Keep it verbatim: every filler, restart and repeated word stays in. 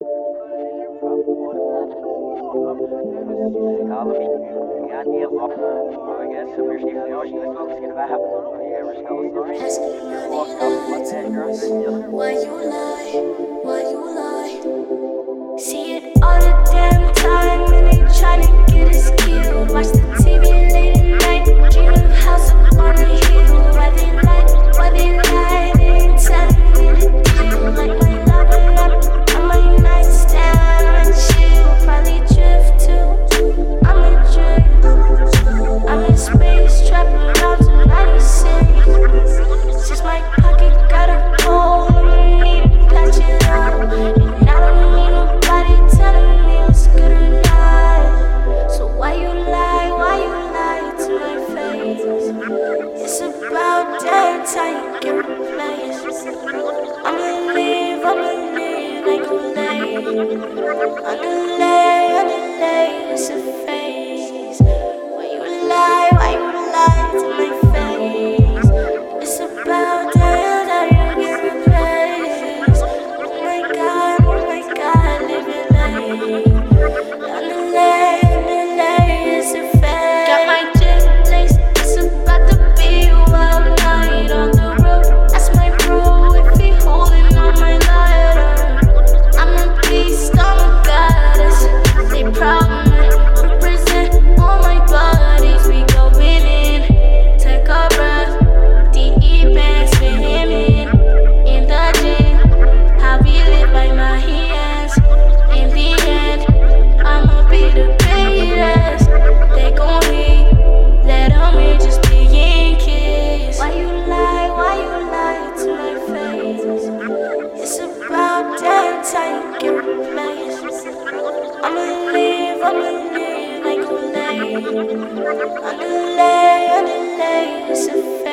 Why you lie? Why you lie? See it all the damn time, and they tryna get us killed. Watch the T V late at night, dream of house up on a hill. Why they lie? Why they lie? They ain't telling me the deal. Like my lava lamp on my nightstand, I chill, probably drift too. I'm a drift. I'm in space, trapping around to ninety-six. Since my pocket got a hole, I'ma need to patch it up. And I don't need nobody telling me what's good or not. So why you lie, why you lie to my face? It's about damn time you get replaced. I'ma leave, I'ma leave, ain't gon' lay. Underlay, underlay, it's a phase. Why you lie, why you lie to my face? It's about damn time you get replaced. Oh my God, oh my God, live it like underlay, underlay, it's a phase. Got my jet laced, it's about to be a wild night on the road. That's my bro, if he holding on my lighter. I'm a beast, I'm a goddess. They proud of me, represent all my bodies. We going in, take a breath, deep and swimming in the gym. How we live by my hands. In the end, I'ma be the greatest. They gon' hate, let them in, just being kids. Why you lie, why you lie to my face? It's about damn time you get replaced. I'ma leave, I'ma leave, ain't gon' lay. Underlay, underlay, it's a